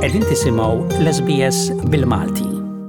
Qegħdin tisimgħu l-SBS bil-Malti.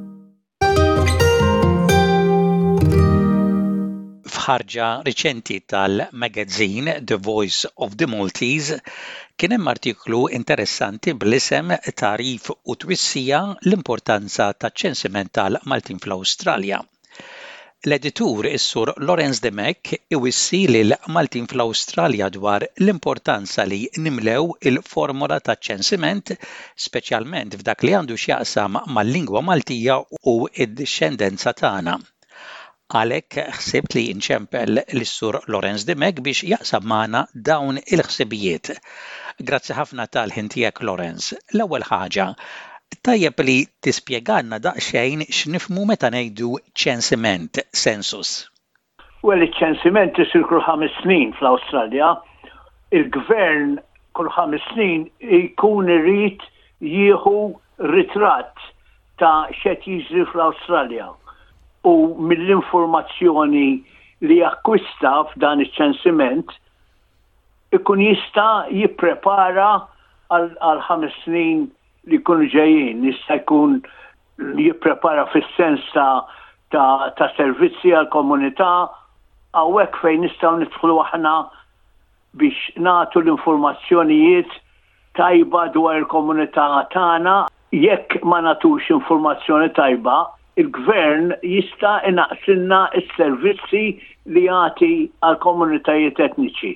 F'ħarġa riċenti tal-magazzine The Voice of the Maltese kien hemm artiklu interessanti bl-isem Tarif u twissija l-importanza taċ-ċensiment tal-Maltin fl-Awstralja. L-editur is-Sur Lawrence Demek iwissi lil Maltin fl-Awstralja dwar l-importanza li nimlew il-formola taċ-ċensiment, speċjalment f'dak li għandu x'jaqsam mal-lingwa Maltija u d-dixxendenza tagħna. Għalhekk ħsibt li nċempel lis-Sur Lawrence Demek biex jaqsam magħna dawn il-ħsibijiet. Grazzi ħafna tal-ħin tiegħek, Lawrence. L-ewwel ħaġa, tajjeb li tispjegalna daqsxejn x'nifhmu meta ngħidu ċensiment, census. Iċ-ċensiment isir kull 5 snin fl-Awstralja. Il-gvern kull 5 snin jkun irid jieħu ritratt ta' x'qed jiġri fl-Awstralja. U mill-informazzjoni li jakkwista f'dan iċ-ċensiment ikun jista' jipprepara għal 5 snin li jkunu ġejjin. Jista' jkun jipprepara fis-sens ta' servizzi għall komunità hawnhekk fejn nistgħu nidħlu aħna biex nagħtu l-informazzjonijiet tajba dwar il-komunità tagħna. Jekk ma nagħtux informazzjoni tajba, il-gvern jista' inaqsilna s-servizzi li jagħti għal komunitajiet etniċi.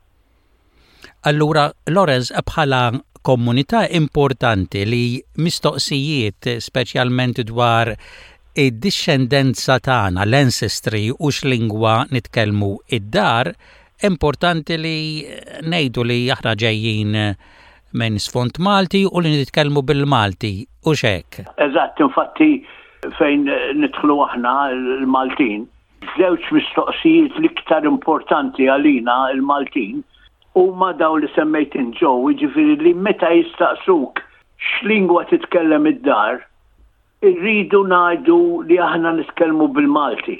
Allura, Lawrence, bħala komunità importanti li mistoqsijiet speċjalment dwar id-dixxendenza tagħna, l-ancestry u x'lingwa nitkellmu id-dar, importanti li ngħidu li aħna ġejjin minn sfond Malti u li nitkellmu bil-Malti u x'hekk. Eżatt, infatti fejn nidħlu aħna l-Maltin, żewġ mistoqsijiet l-iktar importanti għalina l-Maltin huma dawn li semmejt ġew, jiġifieri li meta jistaqsuk x'lingwa titkellem id-dar, irridu ngħidu li aħna nitkellmu bil-Malti.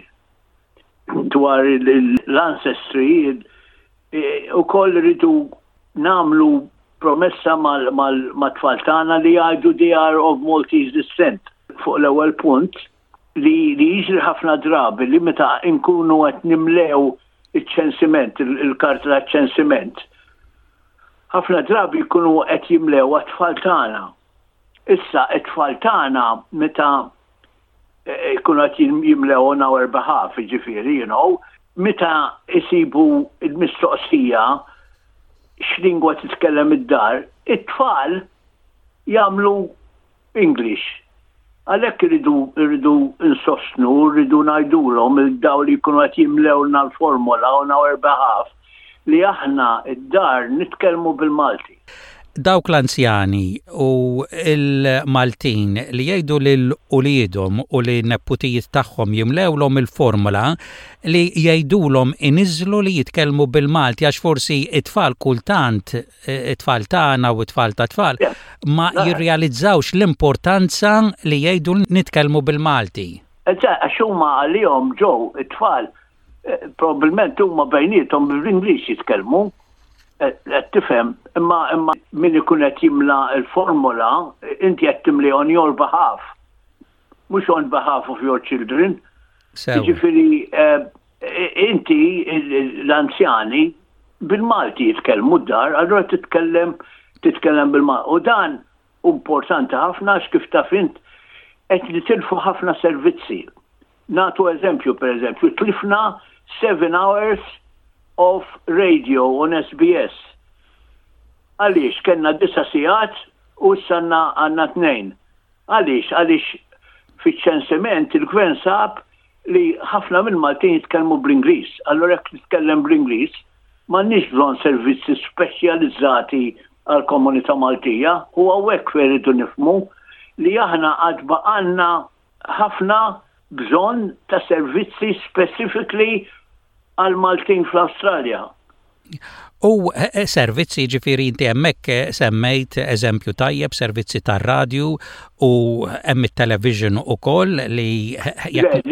Dwar l-ancestry ukoll irridu nagħmlu promessa mat-tfal tagħna li jgħidu they are of Maltese descent. Fuq l-ewwel punt li jiġri ħafna drabi li meta nkunu qed nimlew iċ-ċensiment, il-karta taċ-ċensiment. Ħafna drabi jkunu qed jimlew għat-tfal tagħna. Issa t-tfal tagħna meta jkunu qed jimlew on our behalf, jiġifieri, meta isibu l-mistoqsija x'lingwa titkellem id-dar, it-tfal jagħmlu English. Għalhekk irridu insostnu, irridu ngħidulhom il-daw li jkunu qed jimlewlna l-formola on our behalf li aħna id-dar nitkellmu bil-Malti. Dawk l-anzjani u l-Maltin li jgħidu lil uliedhom u li n-nepputijiet tagħhom jimlewlhom il-formola li jgħidulhom iniżlu li jitkellmu bil-Malti għax forsi it-tfal kultant, it-tfal tagħna u it-tfal ta' tfal ma jirrealizzawx l-importanza li jgħidu nitkellmu bil-Malti. Għax huma għalihom ġew it-tfal probabbilment huma bejniethom bil-Ingliż jitkellmu. Qed tifhem, imma min ikun qed jimla l-formola, inti qed timli on your behalf, mhux on behalf of your children. Jiġifieri inti l-anzjani bil-Malti jitkellmu d-dar, allura titkellem bil-Malti. U dan importanti ħafna kif taf int qed nitilfu ħafna servizzi. Nagħtu eżempju, pereżempju, tlifna 7 hours of radio on SBS. Għaliex kellna 9 sigħat u sanna għandna 2. Għaliex fiċ-ċensiment il-gvern sab li ħafna mill-Maltin jitkellmu bl-Ingliż. Allura jekk titkellem bl-Ingliż m'għandniex bżonn servizzi speċjalizzati għall-komunità Maltija u hawnhekk fejn irridu nifhmu li aħna għad baqgħanna ħafna bżonn ta' servizzi specifically għal-Maltin fl-Awstralja. U servizzi ġifieri inti hemmhekk semmejt eżempju tajjeb, servizzi tar-radju u hemm it-television ukoll li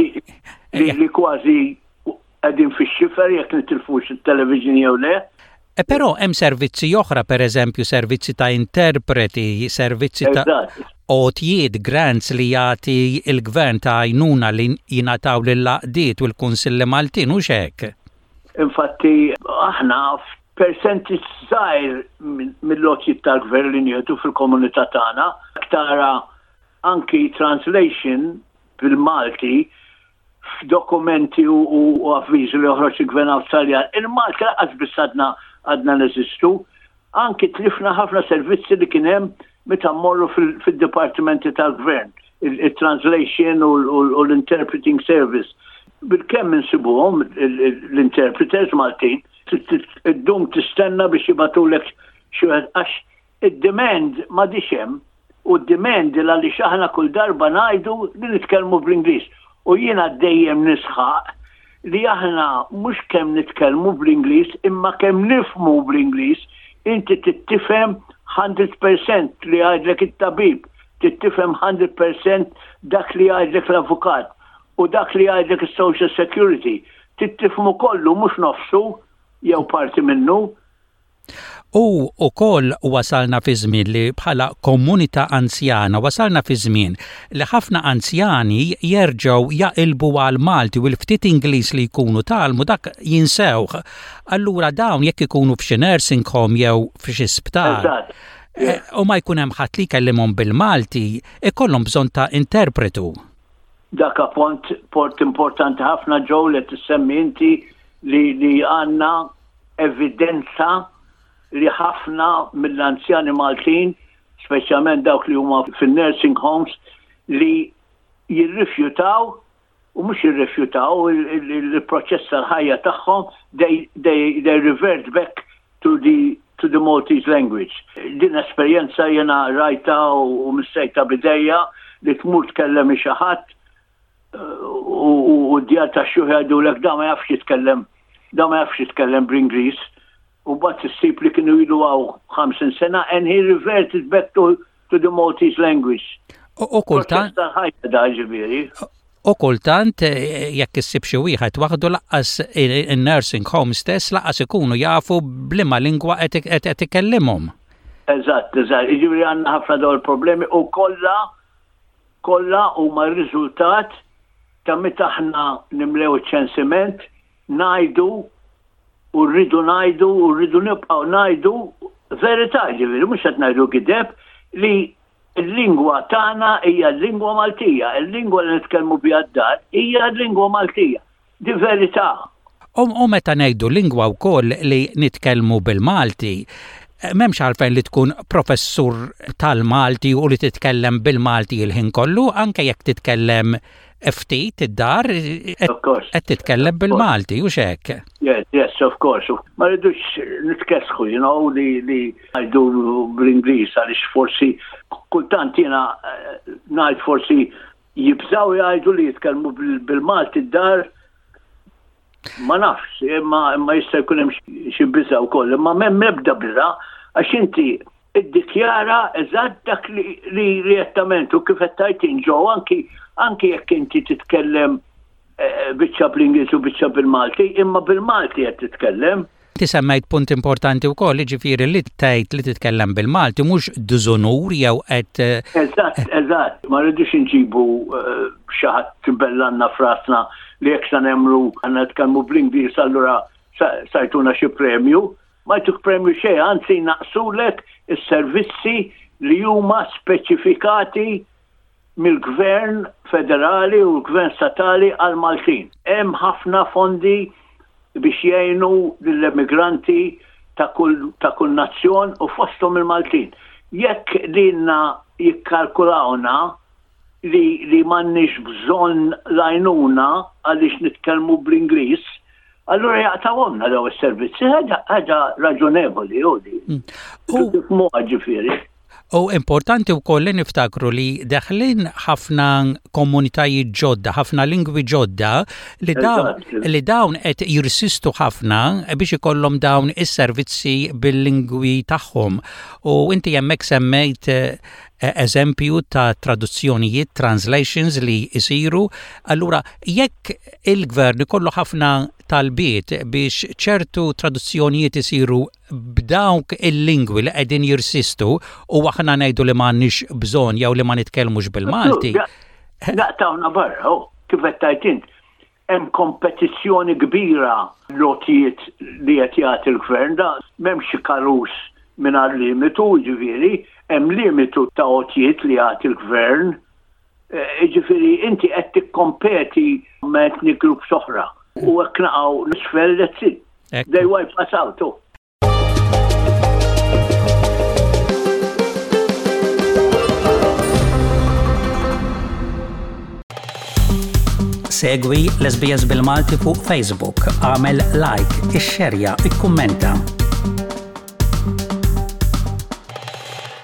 kważi qegħdin fix-xifer jekk nitilfux it-television jew le. Però hemm servizzi oħra, pereżempju servizzi ta' interpreti, servizzi ta' otijiet, grants li jagħti il-gvern ta' għajnuna li jingħataw lill-laqdiet u l-Kunsilli Maltin u x'hekk. Infatti aħna percentage żgħir mill-lotjiet tal-gvern li nieħdu fil-komunità tagħna, tara anki translation bil-Malti f'dokumenti u avviżi li joħroġ il-Gvern Awstraljan. Il-Malti laqas biss għadna neżistu, anki tlifna ħafna servizzi li kien hemm meta mmorru fid-dipartimenti tal-Gvern, il-translation u l-interpreting service. Bil-kemm insibuhom l-interpreters Maltin, id-dum tistenna biex jibatulek xi għax id-demand ma dixem u d-demand li aħna kull darba ngħidu li nitkellmu bl-Ingliż. U jiena dejjem nisħaq li aħna mhux kemm nitkellmu bl-Ingliż imma kemm nifhmu bl-Ingliż, inti tittifhem 100% li għajdlek it-tabib, tittifhem 100% dak li għajdlek l-avukat u dak li għajdlek is-Social Security. Tittifhmu kollu mhux nofsu jew parti minnu. U wkoll wasalna fi żmien li bħala komunità anzjana wasalna fi żmien li ħafna anzjani jerġgħu jaqilbu għal Malti u l-ftit Ingliż li jkunu talmu dak jinsewh. Allura dawn jekk ikunu f'xi nursing home jew f'xi sptar u ma jkun hemm ħadd li jkellimhom bil-Malti ikollhom bżonn ta' interpretu. Dak port importanti ħafna ġew li tissemmi inti li għandna evidenza li ħafna mill-anzjani Maltin, speċjalment dawk li huma fin-nursing homes, li jirrifjutaw u mhux jirrifjutaw il-proċess tal-ħajja tagħhom, they revert back to the Maltese language. Din esperjenza jiena rajta u mistejta bidejja li tmur tkellem xi ħadd u d-djar ta' xi jgħidulek da ma jafx jitkellem bl-Ingliż. U bat s-sip li kienu jilu għaw 50 sena, and he reverted back to the Maltese language. U kultant, jekk issib xi wieħed waħdu laqqas in-nursing home stess laqqas ikunu jafu bliema lingwa qed ikellimhom. Eżatt. Jiġifieri għandna ħafna dawn il-problemi u kollha huma r-riżultat ta' meta aħna nimlew iċ-ċensiment ngħidu u rridu nibqgħu ngħidu verità, ġifieri mhux qed ngħidu gideb li l-lingwa tagħna hija l-lingwa Maltija, il-lingwa li nitkellmu biha d-dar hija l-lingwa Maltija. Di verità. U meta ngħidu lingwa wkoll li nitkellmu bil-Malti, m'hemmx għalfejn li tkun professur tal-Malti u li titkellem bil-Malti il-ħin kollu, anke jekk titkellem ftit id-dar qed titkellem bil-Malti u x'hekk. Yes, of course. Ma rridux nitkesħu, li ngħidu bl-Ingliż għaliex forsi kultant jiena ngħid forsi jibżgħu jgħidu li jitkellmu bil-Malti id-dar. Ma nafx, imma jista' jkun hemm xi biża' wkoll, imma m'hemm ebda biża' għax inti iddikjara eżatt dak li rettament u kif qed tajtin ġew anki jekk inti titkellem biċċa bl-Ingliż u biċċa bil-Malti, imma bil-Malti qed titkellem. Inti semmejt punt importanti wkoll, jiġifieri li tgħid li titkellem bil-Malti mhux diżonur jew qed. Eżatt. Ma rridux inġibu xi ħadd tibellanna frasna li jekk sa nemmru għandna nitkellmu bl-Ingliż allura sajtuna xi premju. Ma jtuk premju xejn, anzi naqsulek is-servizzi li huma speċifikati mill-Gvern Federali u l-Gvern Statali għal Maltin. Hemm ħafna fondi biex jgħinu lill-immigranti ta' kull nazzjon u fosthom il-Maltin. Jekk lilna jikkalkulawna li m'għandniex bżonn l-għajnuna għaliex nitkellmu bl-Ingliż, allura jaqtawhomna daw is-servizzi, ħaġa raġonevoli ġifieri. U importanti wkoll li niftakru li daħlin ħafna komunitajiet ġodda, ħafna lingwi ġodda li dawn qed jirsistu ħafna biex ikollhom dawn is-servizzi bil-lingwi tagħhom. U inti hemmhekk semmejt eżempju ta' traduzzjonijiet, translations li jsiru. Allura jekk il-gvern ikollu ħafna talbiet biex ċertu traduzzjonijiet isiru b'dawk il-lingwi li qegħdin jirsistu u aħna ngħidu li m'għandniex bżonn jew li ma nitkellmux bil-Malti. Naqtawna barra, kif qed tajt int. Hemm kompetizzjoni kbira lotijiet li qed jagħti l-gvern da m'hemmx xi karus mingħajr limitu, ġifieri, hemm limitu ta' otijiet li jagħti l-gvern. Ġifieri inti qed tikkompeti ma' ethnic groups oħra u hekk naqgħu nisfel that's it. They wipe us out. Segwi l-SBS bil-Malti fuq Facebook, għamel like, ixxerja, ikkummenta.